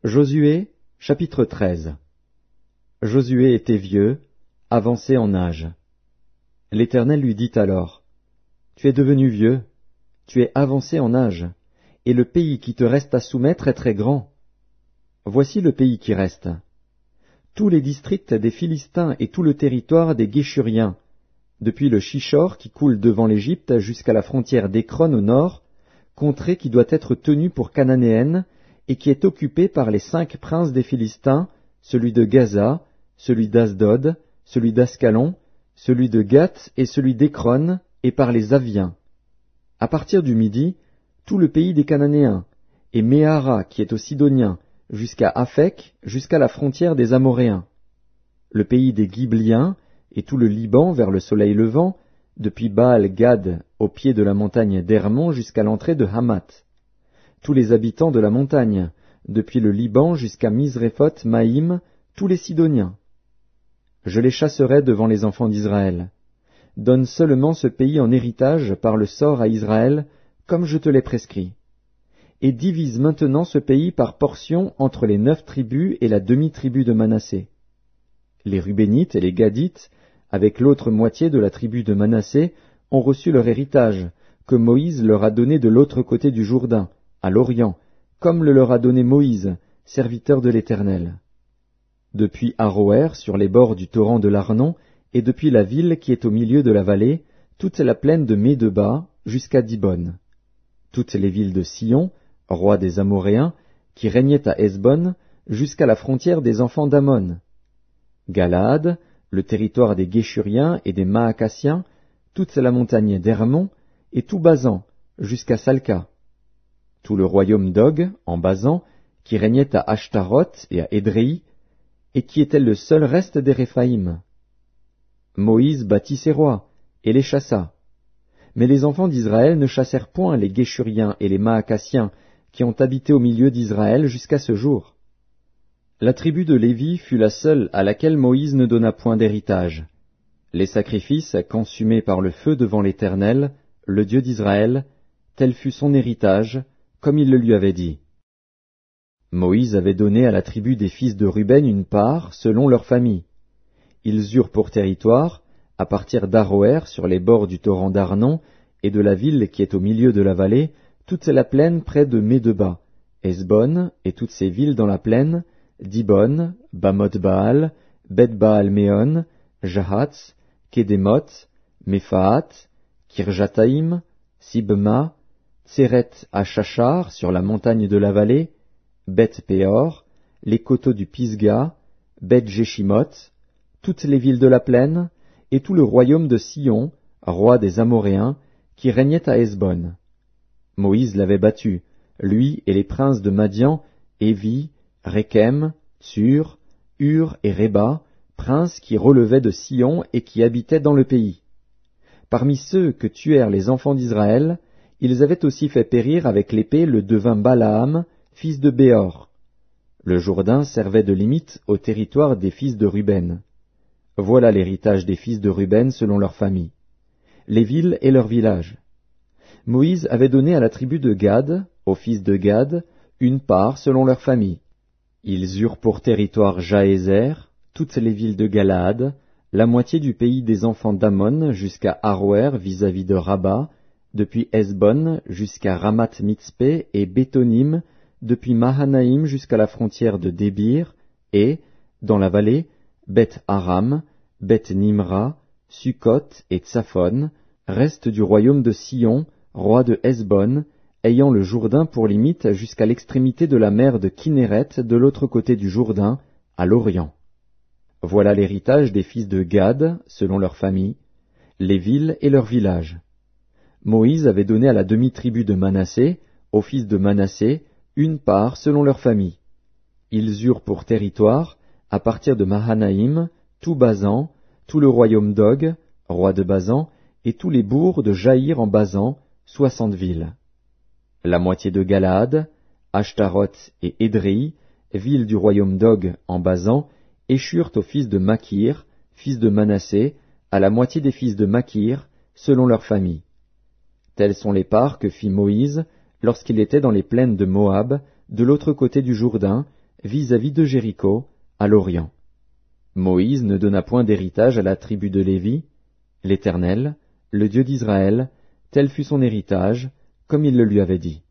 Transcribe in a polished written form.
Josué, chapitre 13. Josué était vieux, avancé en âge. L'Éternel lui dit alors, « Tu es devenu vieux, tu es avancé en âge, et le pays qui te reste à soumettre est très grand. Voici le pays qui reste. Tous les districts des Philistins et tout le territoire des Guéshuriens, depuis le Shishor qui coule devant l'Égypte jusqu'à la frontière d'Écron au nord, contrée qui doit être tenue pour cananéenne, et qui est occupée par les 5 princes des Philistins, celui de Gaza, celui d'Asdod, celui d'Ascalon, celui de Gath et celui d'Écron, et par les Aviens. À partir du midi, tout le pays des Cananéens, et Méhara qui est aux Sidoniens, jusqu'à Aphek, jusqu'à la frontière des Amoréens. Le pays des Ghibliens, et tout le Liban vers le soleil levant, depuis Baal-Gad au pied de la montagne d'Hermon jusqu'à l'entrée de Hamath. Tous les habitants de la montagne, depuis le Liban jusqu'à Misréphoth-Maïm, tous les Sidoniens. Je les chasserai devant les enfants d'Israël. Donne seulement ce pays en héritage par le sort à Israël, comme je te l'ai prescrit. Et divise maintenant ce pays par portions entre les 9 tribus et la demi-tribu de Manassé. Les Rubénites et les Gadites, avec l'autre moitié de la tribu de Manassé, ont reçu leur héritage, que Moïse leur a donné de l'autre côté du Jourdain, à l'Orient, comme le leur a donné Moïse, serviteur de l'Éternel. Depuis Aroër, sur les bords du torrent de l'Arnon, et depuis la ville qui est au milieu de la vallée, toute la plaine de Médeba, jusqu'à Dibon. Toutes les villes de Sion, roi des Amoréens, qui régnaient à Hesbon, jusqu'à la frontière des enfants d'Ammon. Galaad, le territoire des Guéshuriens et des Maacassiens, toute la montagne d'Hermon, et tout Basan, jusqu'à Salca. Tout le royaume d'Og, en Basan, qui régnait à Ashtaroth et à Édréi, et qui était le seul reste des Réphaïm. Moïse bâtit ses rois, et les chassa. Mais les enfants d'Israël ne chassèrent point les Guéshuriens et les Maacassiens, qui ont habité au milieu d'Israël jusqu'à ce jour. La tribu de Lévi fut la seule à laquelle Moïse ne donna point d'héritage. Les sacrifices consumés par le feu devant l'Éternel, le Dieu d'Israël, tel fut son héritage, comme il le lui avait dit. Moïse avait donné à la tribu des fils de Ruben une part selon leur famille. Ils eurent pour territoire, à partir d'Aroër sur les bords du torrent d'Arnon, et de la ville qui est au milieu de la vallée, toute la plaine près de Médeba, Hesbon et toutes ses villes dans la plaine, Dibon, Bamoth-Baal, Beth-Baal-Méon, Jahatz, Kédémoth, Méphaat, Kirjataïm, Sibma, Tseret à Chachar sur la montagne de la vallée, Beth-Péor, les coteaux du Pisga, Beth-Jéchimoth, toutes les villes de la plaine, et tout le royaume de Sion, roi des Amoréens, qui régnait à Hesbon. Moïse l'avait battu, lui et les princes de Madian, Évi, Rékem, Tsur, Hur et Réba, princes qui relevaient de Sion et qui habitaient dans le pays. Parmi ceux que tuèrent les enfants d'Israël, ils avaient aussi fait périr avec l'épée le devin Balaam, fils de Béor. Le Jourdain servait de limite au territoire des fils de Ruben. Voilà l'héritage des fils de Ruben selon leur famille. Les villes et leurs villages. Moïse avait donné à la tribu de Gad, aux fils de Gad, une part selon leur famille. Ils eurent pour territoire Jaézer, toutes les villes de Galaad, la moitié du pays des enfants d'Ammon jusqu'à Aroër vis-à-vis de Rabat, depuis Hesbon jusqu'à Ramath-Mitzpé et Bétonim, depuis Mahanaïm jusqu'à la frontière de Débir, et, dans la vallée, Beth-Aram, Beth-Nimra, Sukkot et Tsaphon, reste du royaume de Sion, roi de Hesbon, ayant le Jourdain pour limite jusqu'à l'extrémité de la mer de Kinéret de l'autre côté du Jourdain, à l'Orient. Voilà l'héritage des fils de Gad, selon leur famille, les villes et leurs villages. Moïse avait donné à la demi-tribu de Manassé, aux fils de Manassé, une part selon leur famille. Ils eurent pour territoire, à partir de Mahanaïm, tout Basan, tout le royaume d'Og, roi de Basan, et tous les bourgs de Jaïr en Basan, 60 villes. La moitié de Galaad, Ashtaroth et Édréi, villes du royaume d'Og en Basan, échurent aux fils de Makir, fils de Manassé, à la moitié des fils de Makir, selon leur famille. Telles sont les parts que fit Moïse lorsqu'il était dans les plaines de Moab, de l'autre côté du Jourdain, vis-à-vis de Jéricho, à l'Orient. Moïse ne donna point d'héritage à la tribu de Lévi. L'Éternel, le Dieu d'Israël, tel fut son héritage, comme il le lui avait dit.